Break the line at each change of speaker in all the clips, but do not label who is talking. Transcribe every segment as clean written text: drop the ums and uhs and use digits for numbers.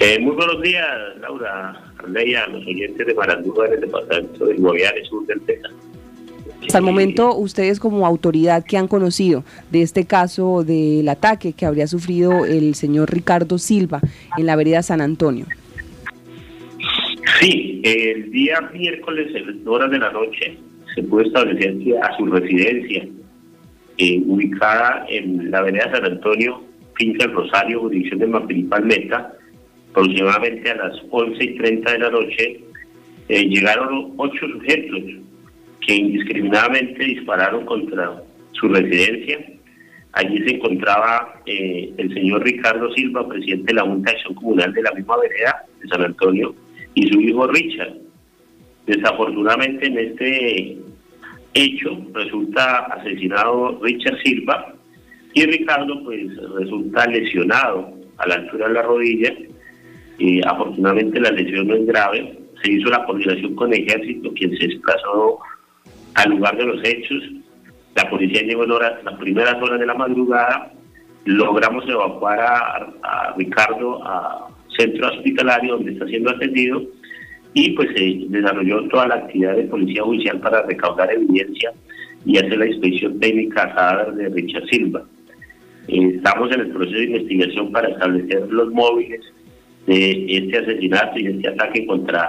Muy buenos días, Laura, Arleya, los oyentes de Marandúa en el departamento del Guaviare Sur del Tesa.
Hasta el momento, ustedes como autoridad, ¿qué han conocido de este caso del ataque que habría sufrido el señor Ricardo Silva en la vereda San Antonio?
Sí, el día miércoles, en horas de la noche, se pudo establecer que a su residencia, ubicada en la vereda San Antonio, finca El Rosario, jurisdicción de Mapiripán Meta, aproximadamente a las 11:30 de la noche, llegaron 8 sujetos que indiscriminadamente dispararon contra su residencia. Allí se encontraba el señor Ricardo Silva, presidente de la Junta de Acción Comunal de la misma vereda de San Antonio, y su hijo Richard. Desafortunadamente en este hecho resulta asesinado Richard Silva y Ricardo pues resulta lesionado a la altura de la rodilla. Afortunadamente la lesión no es grave. Se hizo la coordinación con el ejército, quien se desplazó al lugar de los hechos. La policía llegó en las primeras horas de la madrugada. Logramos evacuar a Ricardo a centro hospitalario donde está siendo atendido, y pues se desarrolló toda la actividad de policía judicial para recaudar evidencia y hacer la inspección técnica a cadáver de Richard Silva. Estamos en el proceso de investigación para establecer los móviles de este asesinato y este ataque contra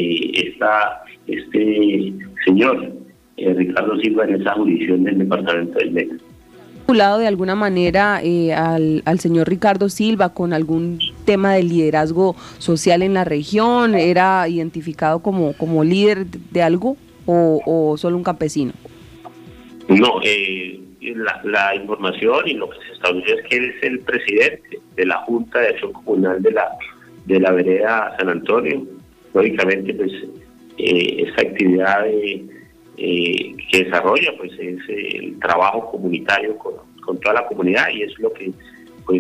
este señor Ricardo Silva en esa jurisdicción del departamento del Meta.
¿Vinculado de alguna manera al señor Ricardo Silva con algún tema de liderazgo social en la región? ¿Era identificado como líder de algo o solo un campesino?
No, la información y lo que se estableció es que él es el presidente de la Junta de Acción Comunal de la vereda San Antonio. Lógicamente, pues esta actividad que desarrolla pues es el trabajo comunitario con toda la comunidad, y es lo que pues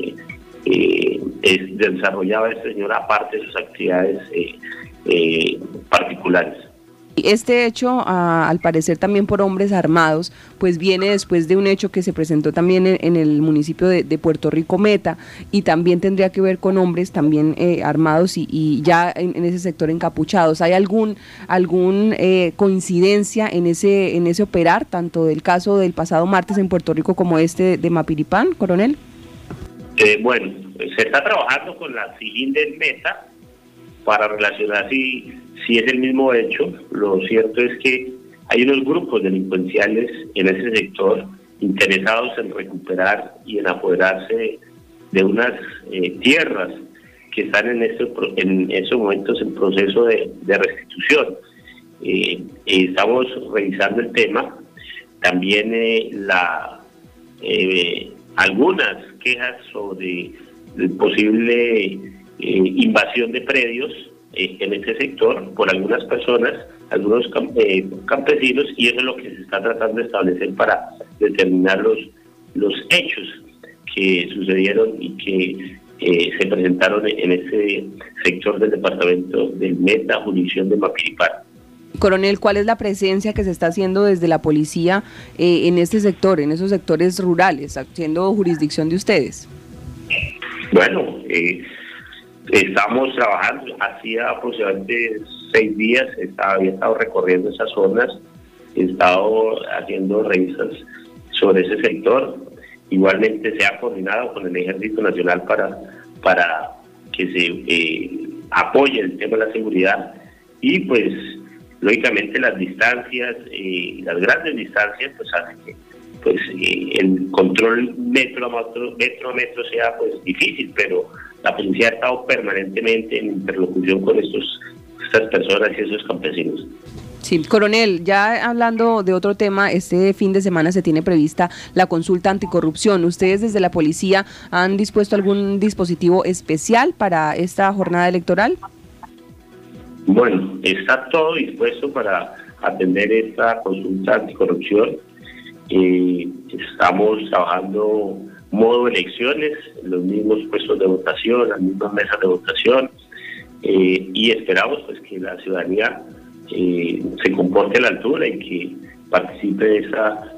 desarrollaba este señor aparte de sus actividades particulares.
Este hecho, al parecer también por hombres armados, pues viene después de un hecho que se presentó también en el municipio de Puerto Rico Meta, y también tendría que ver con hombres también armados y ya en ese sector encapuchados. ¿Hay algún coincidencia en ese operar, tanto del caso del pasado martes en Puerto Rico como este de Mapiripán, coronel?
Bueno, se está trabajando con la SIJIN del Meta para relacionar si es el mismo hecho. Lo cierto es que hay unos grupos delincuenciales en ese sector interesados en recuperar y en apoderarse de unas tierras que están en estos momentos en proceso de restitución. Estamos revisando el tema. También algunas quejas sobre posible invasión de predios en este sector por algunas personas, algunos campesinos, y eso es lo que se está tratando de establecer para determinar los hechos que sucedieron y que se presentaron en ese sector del departamento del Meta, jurisdicción de Mapiripán.
Coronel, ¿cuál es la presencia que se está haciendo desde la policía en este sector, en esos sectores rurales, siendo jurisdicción de ustedes?
Bueno, estamos trabajando, hacía aproximadamente 6 días, había estado recorriendo esas zonas, he estado haciendo revisas sobre ese sector. Igualmente se ha coordinado con el Ejército Nacional para que se apoye el tema de la seguridad, y pues lógicamente las distancias, las grandes distancias, pues hacen que pues el control metro a metro sea pues difícil, pero la policía ha estado permanentemente en interlocución con estas personas y esos campesinos.
Sí, coronel, ya hablando de otro tema, este fin de semana se tiene prevista la consulta anticorrupción. ¿Ustedes desde la policía han dispuesto algún dispositivo especial para esta jornada electoral?
Bueno, está todo dispuesto para atender esta consulta anticorrupción. Estamos trabajando modo elecciones, los mismos puestos de votación, las mismas mesas de votación, y esperamos pues que la ciudadanía se comporte a la altura y que participe de esa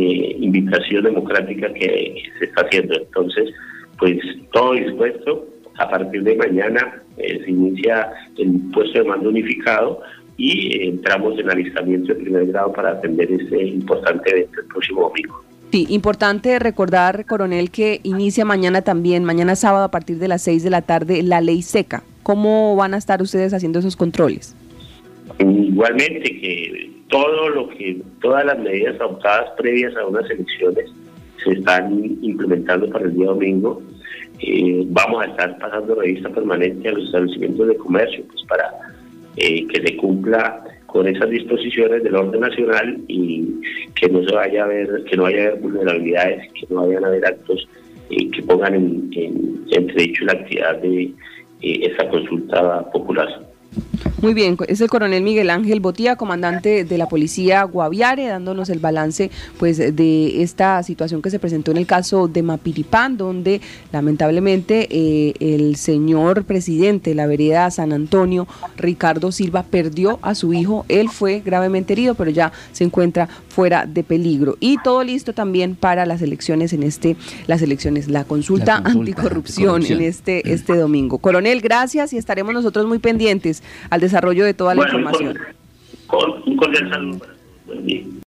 invitación democrática que se está haciendo. Entonces, pues todo dispuesto A partir de mañana se inicia el puesto de mando unificado y entramos en alistamiento de primer grado para atender ese importante evento el próximo domingo.
Sí, importante recordar, coronel, que inicia mañana también, mañana sábado a partir de las 6 de la tarde, la ley seca. ¿Cómo van a estar ustedes haciendo esos controles?
Igualmente que todas las medidas adoptadas previas a unas elecciones se están implementando para el día domingo. Vamos a estar pasando revista permanente a los establecimientos de comercio, pues para que se cumpla con esas disposiciones del orden nacional y que no vaya a haber vulnerabilidades, que no vayan a haber actos que pongan en entredicho la actividad de esa consulta popular.
Muy bien, es el coronel Miguel Ángel Botía, comandante de la Policía Guaviare, dándonos el balance pues de esta situación que se presentó en el caso de Mapiripán, donde lamentablemente el señor presidente de la vereda San Antonio, Ricardo Silva, perdió a su hijo. Él fue gravemente herido, pero ya se encuentra fuera de peligro. Y todo listo también para las elecciones la consulta anticorrupción en este domingo. Coronel, gracias y estaremos nosotros muy pendientes al desarrollo de toda la información.
Un cordial saludo. Buen día.